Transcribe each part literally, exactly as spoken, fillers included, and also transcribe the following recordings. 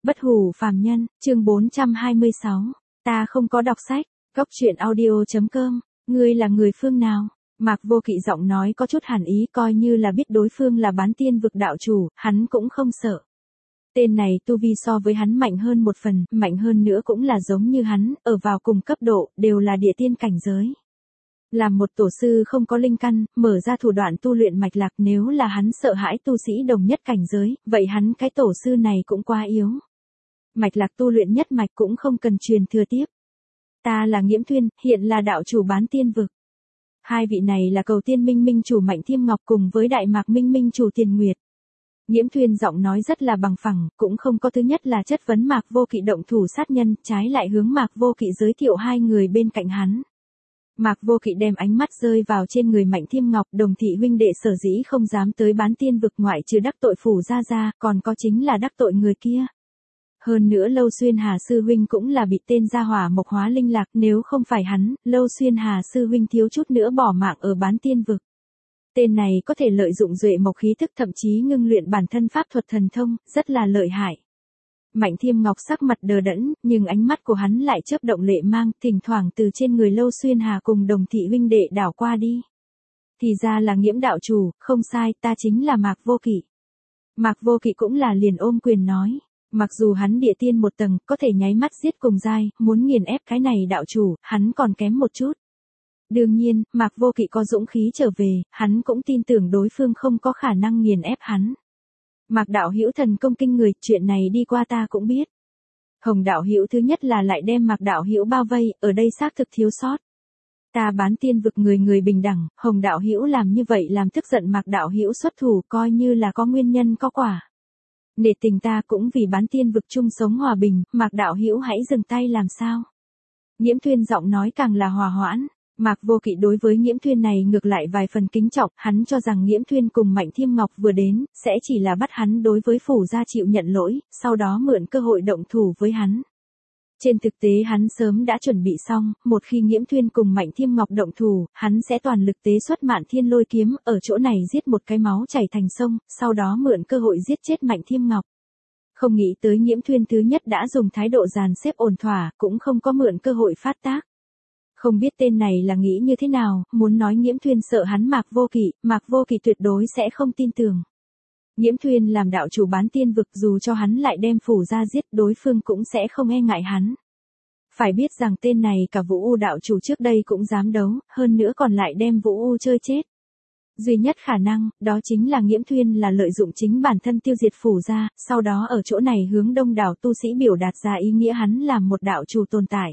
Bất hủ phàm nhân, chương bốn trăm hai mươi sáu. Ta không có đọc sách. Góc truyện audio chấm com. Ngươi là người phương nào? Mạc Vô Kỵ giọng nói có chút hàn ý, coi như là biết đối phương là bán tiên vực đạo chủ, hắn cũng không sợ. Tên này tu vi so với hắn mạnh hơn một phần, mạnh hơn nữa cũng là giống như hắn, ở vào cùng cấp độ, đều là địa tiên cảnh giới. Làm một tổ sư không có linh căn, mở ra thủ đoạn tu luyện mạch lạc, nếu là hắn sợ hãi tu sĩ đồng nhất cảnh giới, vậy hắn cái tổ sư này cũng quá yếu. Mạch lạc tu luyện nhất mạch cũng không cần truyền thừa tiếp. Ta là Nghiễm Thuyên, hiện là đạo chủ bán tiên vực. Hai vị này là Cầu Tiên Minh Minh chủ Mạnh Thiêm Ngọc cùng với Đại Mạc Minh Minh chủ Tiền Nguyệt. Nghiễm Thuyên giọng nói rất là bằng phẳng, cũng không có thứ nhất là chất vấn Mạc Vô Kỵ động thủ sát nhân, trái lại hướng Mạc Vô Kỵ giới thiệu hai người bên cạnh hắn. Mạc Vô Kỵ đem ánh mắt rơi vào trên người Mạnh Thiêm Ngọc, đồng thị huynh đệ sở dĩ không dám tới bán tiên vực ngoại trừ đắc tội Phủ Gia Gia, còn có chính là đắc tội người kia. Hơn nữa Lâu Xuyên Hà sư huynh cũng là bị tên gia hỏa mộc hóa linh lạc, nếu không phải hắn, Lâu Xuyên Hà sư huynh thiếu chút nữa bỏ mạng ở bán tiên vực. Tên này có thể lợi dụng duệ mộc khí thức, thậm chí ngưng luyện bản thân pháp thuật thần thông, rất là lợi hại. Mạnh Thiêm Ngọc sắc mặt đờ đẫn, nhưng ánh mắt của hắn lại chớp động lệ mang, thỉnh thoảng từ trên người Lâu Xuyên Hà cùng đồng thị huynh đệ đảo qua đi. Thì ra là Nghiễm đạo chủ, không sai, ta chính là Mạc Vô Kỵ. Mạc Vô Kỵ cũng là liền ôm quyền nói. Mặc dù hắn địa tiên một tầng, có thể nháy mắt giết cùng giai, muốn nghiền ép cái này đạo chủ, hắn còn kém một chút. Đương nhiên, Mạc Vô Kỵ có dũng khí trở về, hắn cũng tin tưởng đối phương không có khả năng nghiền ép hắn. Mạc đạo hữu thần công kinh người, chuyện này đi qua ta cũng biết. Hồng đạo hữu thứ nhất là lại đem Mạc đạo hữu bao vây, ở đây xác thực thiếu sót. Ta bán tiên vực người người bình đẳng, Hồng đạo hữu làm như vậy làm tức giận Mạc đạo hữu xuất thủ, coi như là có nguyên nhân có quả. Nể tình ta cũng vì bán tiên vực chung sống hòa bình, Mạc đạo hữu hãy dừng tay làm sao. Nghiễm Thuyên giọng nói càng là hòa hoãn. Mạc Vô Kỵ đối với Nghiễm Thuyên này ngược lại vài phần kính trọng, hắn cho rằng Nghiễm Thuyên cùng Mạnh Thiêm Ngọc vừa đến, sẽ chỉ là bắt hắn đối với Phủ Gia chịu nhận lỗi, sau đó mượn cơ hội động thủ với hắn. Trên thực tế hắn sớm đã chuẩn bị xong, một khi Nghiễm Thuyên cùng Mạnh Thiêm Ngọc động thủ, hắn sẽ toàn lực tế xuất Mạn Thiên Lôi kiếm, ở chỗ này giết một cái máu chảy thành sông, sau đó mượn cơ hội giết chết Mạnh Thiêm Ngọc. Không nghĩ tới Nghiễm Thuyên thứ nhất đã dùng thái độ dàn xếp ổn thỏa, cũng không có mượn cơ hội phát tác. Không biết tên này là nghĩ như thế nào, muốn nói Nghiễm Thuyên sợ hắn Mạc Vô Kỵ, Mạc Vô Kỵ tuyệt đối sẽ không tin tưởng. Nghiễm Thuyên làm đạo chủ bán tiên vực, dù cho hắn lại đem Phủ Gia giết, đối phương cũng sẽ không e ngại hắn. Phải biết rằng tên này cả Vũ U đạo chủ trước đây cũng dám đấu, hơn nữa còn lại đem Vũ U chơi chết. Duy nhất khả năng, đó chính là Nghiễm Thuyên là lợi dụng chính bản thân tiêu diệt Phủ Gia, sau đó ở chỗ này hướng đông đảo tu sĩ biểu đạt ra ý nghĩa hắn làm một đạo chủ tồn tại.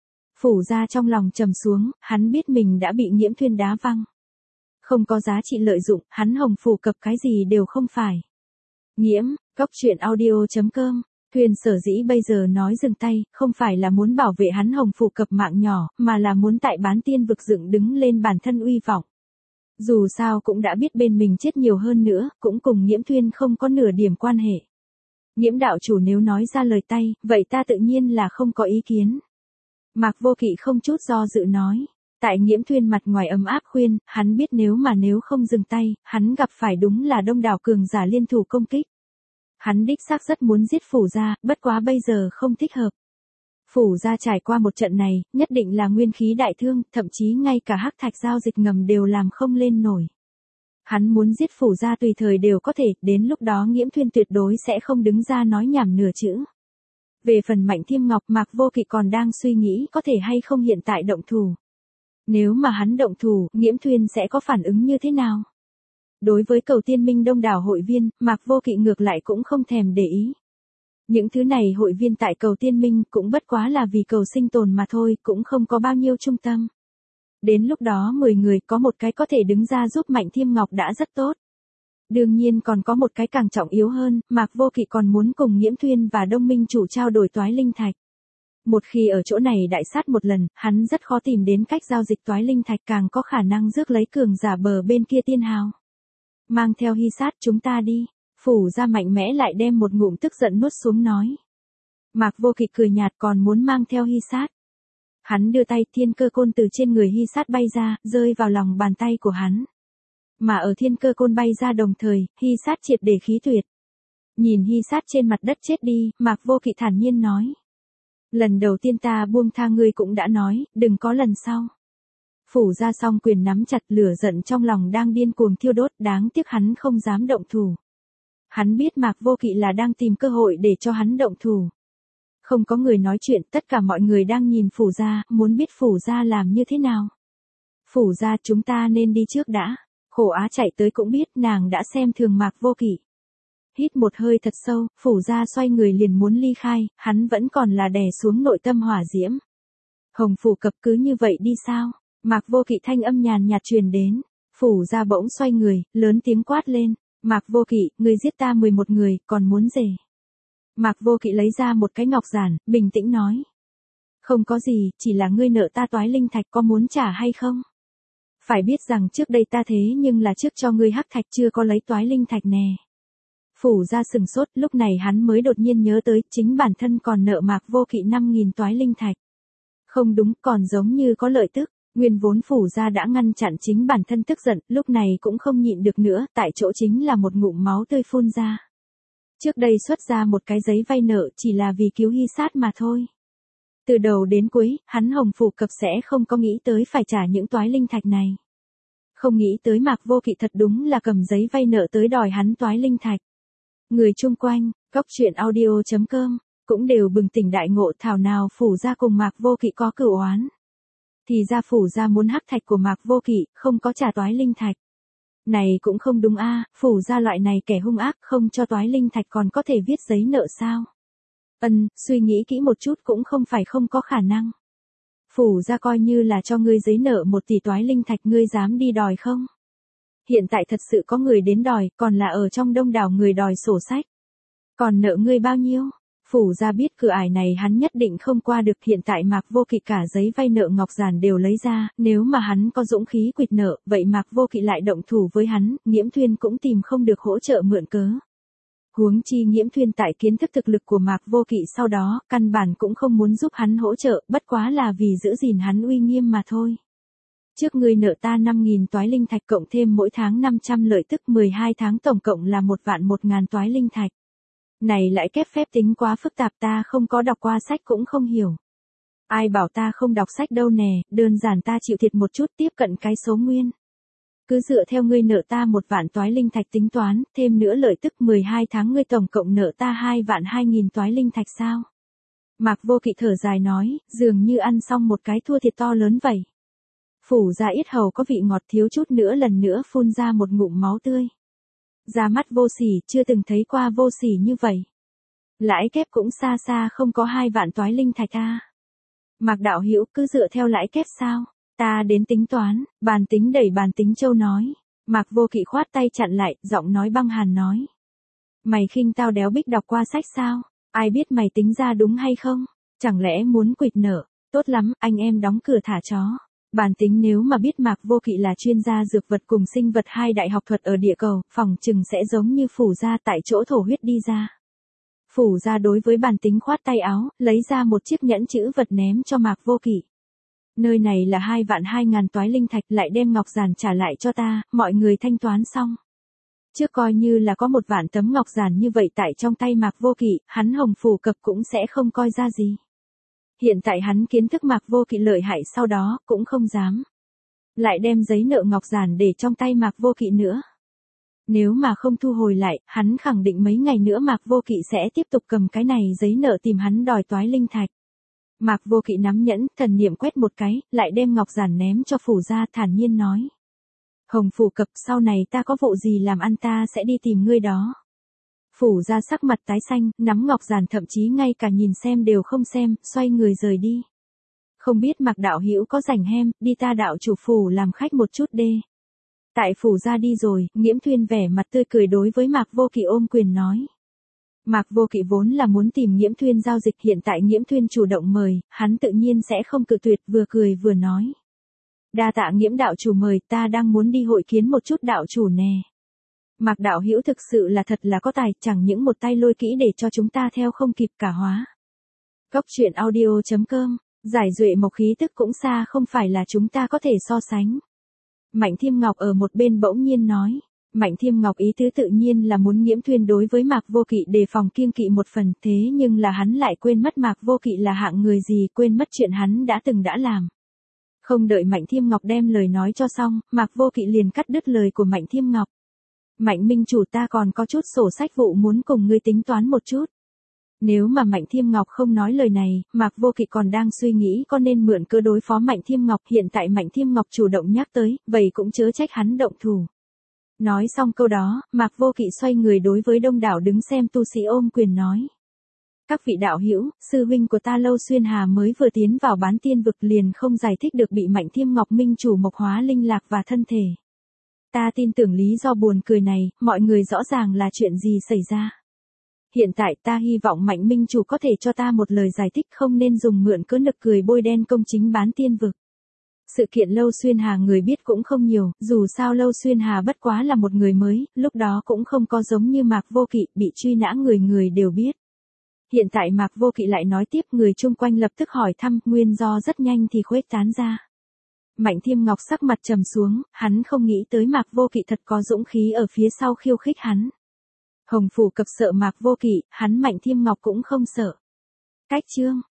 Phủ Gia trong lòng trầm xuống, hắn biết mình đã bị Nghiễm Thuyên đá văng. Không có giá trị lợi dụng, hắn hồng phù cập cái gì đều không phải. Nghiễm, góc truyện audio chấm com. Thuyên sở dĩ bây giờ nói dừng tay, không phải là muốn bảo vệ hắn hồng phù cập mạng nhỏ, mà là muốn tại bán tiên vực dựng đứng lên bản thân uy vọng. Dù sao cũng đã biết bên mình chết nhiều hơn nữa, cũng cùng Nghiễm Thuyên không có nửa điểm quan hệ. Nghiễm đạo chủ nếu nói ra lời tay, vậy ta tự nhiên là không có ý kiến. Mạc Vô Kỵ không chút do dự nói. Tại Nghiễm Thuyên mặt ngoài ấm áp khuyên, hắn biết nếu mà nếu không dừng tay, hắn gặp phải đúng là đông đảo cường giả liên thủ công kích. Hắn đích xác rất muốn giết Phủ Gia, bất quá bây giờ không thích hợp. Phủ Gia trải qua một trận này, nhất định là nguyên khí đại thương, thậm chí ngay cả hắc thạch giao dịch ngầm đều làm không lên nổi. Hắn muốn giết Phủ Gia tùy thời đều có thể, đến lúc đó Nghiễm Thuyên tuyệt đối sẽ không đứng ra nói nhảm nửa chữ. Về phần Mạnh Thiêm Ngọc, Mạc Vô Kỵ còn đang suy nghĩ có thể hay không hiện tại động thủ. Nếu mà hắn động thủ, Nghiễm Thuyên sẽ có phản ứng như thế nào? Đối với Cầu Tiên Minh đông đảo hội viên, Mạc Vô Kỵ ngược lại cũng không thèm để ý. Những thứ này hội viên tại Cầu Tiên Minh cũng bất quá là vì cầu sinh tồn mà thôi, cũng không có bao nhiêu trung tâm. Đến lúc đó mười người có một cái có thể đứng ra giúp Mạnh Thiêm Ngọc đã rất tốt. Đương nhiên còn có một cái càng trọng yếu hơn, Mạc Vô Kỵ còn muốn cùng Nghiễm Thuyên và Đông Minh chủ trao đổi toái linh thạch. Một khi ở chỗ này đại sát một lần, hắn rất khó tìm đến cách giao dịch toái linh thạch, càng có khả năng rước lấy cường giả bờ bên kia tiên hào. Mang theo hy sát chúng ta đi. Phủ Gia mạnh mẽ lại đem một ngụm tức giận nuốt xuống nói. Mạc Vô Kỵ cười nhạt, còn muốn mang theo hy sát. Hắn đưa tay, thiên cơ côn từ trên người hy sát bay ra, rơi vào lòng bàn tay của hắn. Mà ở thiên cơ côn bay ra đồng thời, hy sát triệt để khí tuyệt. Nhìn Hy Sát trên mặt đất chết đi, Mạc Vô Kỵ thản nhiên nói. Lần đầu tiên ta buông tha ngươi cũng đã nói, đừng có lần sau. Phủ Gia song quyền nắm chặt, lửa giận trong lòng đang điên cuồng thiêu đốt, đáng tiếc hắn không dám động thủ. Hắn biết Mạc Vô Kỵ là đang tìm cơ hội để cho hắn động thủ. Không có người nói chuyện, tất cả mọi người đang nhìn Phủ Gia, muốn biết Phủ Gia làm như thế nào. Phủ Gia, chúng ta nên đi trước đã. Khổ Á chạy tới cũng biết nàng đã xem thường Mạc Vô Kỵ. Hít một hơi thật sâu, Phủ Gia xoay người liền muốn ly khai, hắn vẫn còn là đè xuống nội tâm hỏa diễm. Hồng Phủ Cập cứ như vậy đi sao? Mạc Vô Kỵ thanh âm nhàn nhạt truyền đến. Phủ Gia bỗng xoay người, lớn tiếng quát lên. Mạc Vô Kỵ, ngươi giết ta mười một người, còn muốn rể. Mạc Vô Kỵ lấy ra một cái ngọc giản, bình tĩnh nói. Không có gì, chỉ là ngươi nợ ta toái linh thạch, có muốn trả hay không? Phải biết rằng trước đây ta thế nhưng là trước cho ngươi hắc thạch chưa có lấy toái linh thạch nè. Phủ Gia sừng sốt, lúc này hắn mới đột nhiên nhớ tới, chính bản thân còn nợ Mạc Vô Kỵ năm nghìn toái linh thạch. Không đúng, còn giống như có lợi tức. Nguyên vốn Phủ Gia đã ngăn chặn chính bản thân tức giận, lúc này cũng không nhịn được nữa, tại chỗ chính là một ngụm máu tươi phun ra. Trước đây xuất ra một cái giấy vay nợ chỉ là vì cứu Hy Sát mà thôi. Từ đầu đến cuối, hắn Hồng Phủ Cập sẽ không có nghĩ tới phải trả những toái linh thạch này. Không nghĩ tới Mạc Vô Kỵ thật đúng là cầm giấy vay nợ tới đòi hắn toái linh thạch. Người chung quanh, góc truyện audio chấm com, cũng đều bừng tỉnh đại ngộ, thảo nào Phủ Gia cùng Mạc Vô Kỵ có cửu oán. Thì ra Phủ Gia muốn hắc thạch của Mạc Vô Kỵ, không có trả toái linh thạch. Này cũng không đúng a, Phủ Gia loại này kẻ hung ác không cho toái linh thạch còn có thể viết giấy nợ sao? Ân, suy nghĩ kỹ một chút cũng không phải không có khả năng. Phủ Gia coi như là cho ngươi giấy nợ một tỷ toái linh thạch, ngươi dám đi đòi không? Hiện tại thật sự có người đến đòi, còn là ở trong đông đảo người đòi sổ sách. Còn nợ ngươi bao nhiêu? Phủ Gia biết cửa ải này hắn nhất định không qua được, hiện tại Mạc Vô Kỵ cả giấy vay nợ ngọc giản đều lấy ra, nếu mà hắn có dũng khí quỵt nợ, vậy Mạc Vô Kỵ lại động thủ với hắn, Nghiễm Thuyên cũng tìm không được hỗ trợ mượn cớ. Huống chi Nghiễm Thuyên tại kiến thức thực lực của Mạc Vô Kỵ sau đó, căn bản cũng không muốn giúp hắn hỗ trợ, bất quá là vì giữ gìn hắn uy nghiêm mà thôi. Trước ngươi nợ ta năm nghìn toái linh thạch cộng thêm mỗi tháng năm trăm lợi tức, mười hai tháng tổng cộng là một vạn một ngàn toái linh thạch. Này lãi kép phép tính quá phức tạp, ta không có đọc qua sách cũng không hiểu. Ai bảo ta không đọc sách đâu nè, đơn giản ta chịu thiệt một chút tiếp cận cái số nguyên. Cứ dựa theo ngươi nợ ta một vạn toái linh thạch tính toán, thêm nữa lợi tức mười hai tháng ngươi tổng cộng nợ ta hai vạn hai nghìn toái linh thạch sao? Mạc Vô Kỵ thở dài nói, dường như ăn xong một cái thua thiệt to lớn vậy. Phủ Gia yết hầu có vị ngọt, thiếu chút nữa lần nữa phun ra một ngụm máu tươi. Ra mắt vô sỉ, chưa từng thấy qua vô sỉ như vậy. Lãi kép cũng xa xa không có hai vạn toái linh thạch a. Mạc đạo hữu cứ dựa theo lãi kép sao? Ta đến tính toán, bàn tính đẩy bàn tính châu nói. Mạc Vô Kỵ khoát tay chặn lại, giọng nói băng hàn nói. Mày khinh tao đéo bích đọc qua sách sao? Ai biết mày tính ra đúng hay không? Chẳng lẽ muốn quỵt nợ? Tốt lắm, anh em đóng cửa thả chó. Bản tính nếu mà biết Mạc Vô Kỵ là chuyên gia dược vật cùng sinh vật hai đại học thuật ở địa cầu, phòng chừng sẽ giống như Phủ Gia tại chỗ thổ huyết đi ra. Phủ Gia đối với bản tính khoát tay áo, lấy ra một chiếc nhẫn chữ vật ném cho Mạc Vô Kỵ. Nơi này là hai vạn hai ngàn toái linh thạch, lại đem ngọc giản trả lại cho ta, mọi người thanh toán xong. Trước coi như là có một vạn tấm ngọc giản như vậy tại trong tay Mạc Vô Kỵ, hắn Hồng Phủ Cập cũng sẽ không coi ra gì. Hiện tại hắn kiến thức Mạc Vô Kỵ lợi hại, sau đó cũng không dám lại đem giấy nợ ngọc giản để trong tay Mạc Vô Kỵ nữa. Nếu mà không thu hồi lại, hắn khẳng định mấy ngày nữa Mạc Vô Kỵ sẽ tiếp tục cầm cái này giấy nợ tìm hắn đòi toái linh thạch. Mạc Vô Kỵ nắm nhẫn, thần niệm quét một cái, lại đem ngọc giản ném cho Phủ Gia, thản nhiên nói. Hồng Phủ Cập, sau này ta có vụ gì làm ăn ta sẽ đi tìm ngươi đó. Phủ Gia sắc mặt tái xanh, nắm ngọc giản thậm chí ngay cả nhìn xem đều không xem, xoay người rời đi. Không biết Mạc đạo hữu có rảnh hem, đi ta đạo chủ phủ làm khách một chút đê. Tại Phủ Gia đi rồi, Nghiễm Thuyên vẻ mặt tươi cười đối với Mạc Vô Kỵ ôm quyền nói. Mạc Vô Kỵ vốn là muốn tìm Nghiễm Thuyên giao dịch, hiện tại Nghiễm Thuyên chủ động mời, hắn tự nhiên sẽ không cự tuyệt, vừa cười vừa nói. Đa tạ Nghiễm đạo chủ mời, ta đang muốn đi hội kiến một chút đạo chủ nè. Mạc đạo hữu thực sự là thật là có tài, chẳng những một tay lôi kỹ để cho chúng ta theo không kịp cả hóa. Góc truyện audio chấm com, giải duệ mộc khí tức cũng xa không phải là chúng ta có thể so sánh. Mạnh Thiêm Ngọc ở một bên bỗng nhiên nói. Mạnh Thiêm Ngọc ý tứ tự nhiên là muốn Nghiễm Thuyên đối với Mạc Vô Kỵ đề phòng kiêng kỵ một phần, thế nhưng là hắn lại quên mất Mạc Vô Kỵ là hạng người gì, quên mất chuyện hắn đã từng đã làm. Không đợi Mạnh Thiêm Ngọc đem lời nói cho xong, Mạc Vô Kỵ liền cắt đứt lời của Mạnh Thiêm Ngọc. Mạnh minh chủ, ta còn có chút sổ sách vụ muốn cùng ngươi tính toán một chút. Nếu mà Mạnh Thiêm Ngọc không nói lời này, Mạc Vô Kỵ còn đang suy nghĩ có nên mượn cơ đối phó Mạnh Thiêm Ngọc, hiện tại Mạnh Thiêm Ngọc chủ động nhắc tới, vậy cũng chớ trách hắn động thủ. Nói xong câu đó, Mạc Vô Kỵ xoay người đối với đông đảo đứng xem tu sĩ ôm quyền nói. Các vị đạo hữu, sư huynh của ta Lâu Xuyên Hà mới vừa tiến vào bán tiên vực liền không giải thích được bị Mạnh Thiêm Ngọc minh chủ mộc hóa linh lạc và thân thể. Ta tin tưởng lý do buồn cười này, mọi người rõ ràng là chuyện gì xảy ra. Hiện tại ta hy vọng Mạnh minh chủ có thể cho ta một lời giải thích, không nên dùng mượn cớ nực cười bôi đen công chính bán tiên vực. Sự kiện Lâu Xuyên Hà người biết cũng không nhiều, dù sao Lâu Xuyên Hà bất quá là một người mới, lúc đó cũng không có giống như Mạc Vô Kỵ, bị truy nã người người đều biết. Hiện tại Mạc Vô Kỵ lại nói tiếp, người chung quanh lập tức hỏi thăm, nguyên do rất nhanh thì khuếch tán ra. Mạnh Thiêm Ngọc sắc mặt trầm xuống, hắn không nghĩ tới Mạc Vô Kỵ thật có dũng khí ở phía sau khiêu khích hắn. Hồng Phủ Cập sợ Mạc Vô Kỵ, hắn Mạnh Thiêm Ngọc cũng không sợ. Cách chương